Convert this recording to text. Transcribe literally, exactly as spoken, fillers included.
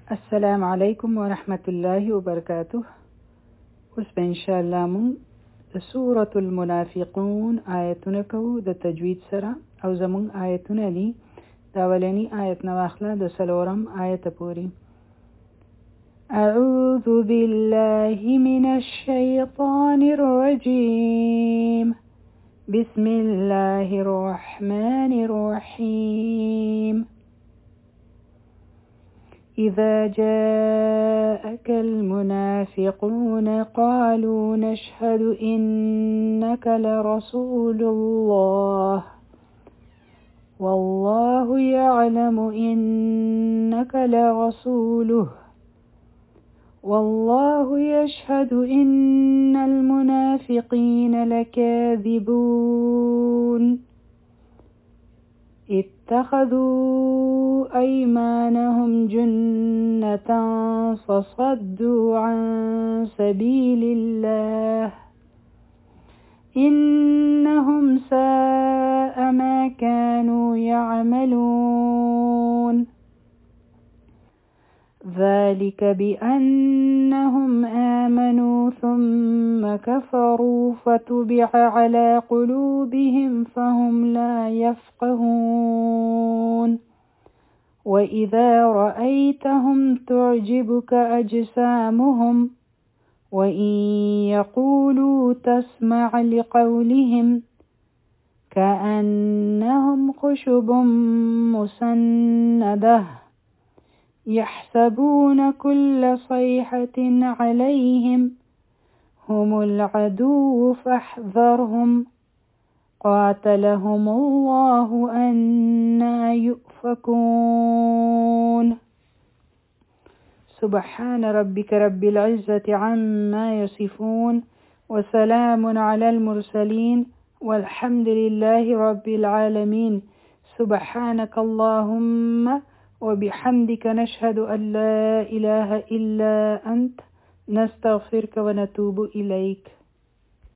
अस्सलामु अलैकुम व रहमतुल्लाहि व बरकातुह। उस पे इंशाअल्लाह मुंग सूरतुल मुनाफिकून आयतुन को द तजवीद सरा औ जमुंग आयतुन अली दावलनी आयत नवाखला द सलोरम आयत पूरी। अऊज़ु बिल्लाहि मिनश शैतानिर रजीम। बिस्मिल्लाहिर रहमानिर रहीम। إذا جاءك المنافقون قالوا نشهد إنك لرسول الله والله يعلم إنك لرسوله والله يشهد إن المنافقين لكاذبون اتخذوا أيمانهم جنة فصدوا عن سبيل الله إنهم ساء ما كانوا يعملون ذلك بأنهم آمنوا ثم كفروا فتبع على قلوبهم فهم لا يفقهون وإذا رأيتهم تعجبك أجسامهم وإن يقولوا تسمع لقولهم كأنهم خشب مسندة يحسبون كل صيحة عليهم هم العدو فاحذرهم قاتلهم الله أنى يؤفكون سبحان ربك رب العزة عما يصفون وسلام على المرسلين والحمد لله رب العالمين سبحانك اللهم وبحمدك نشهد أن لا إله إلا أنت نستغفرك ونتوب إليك.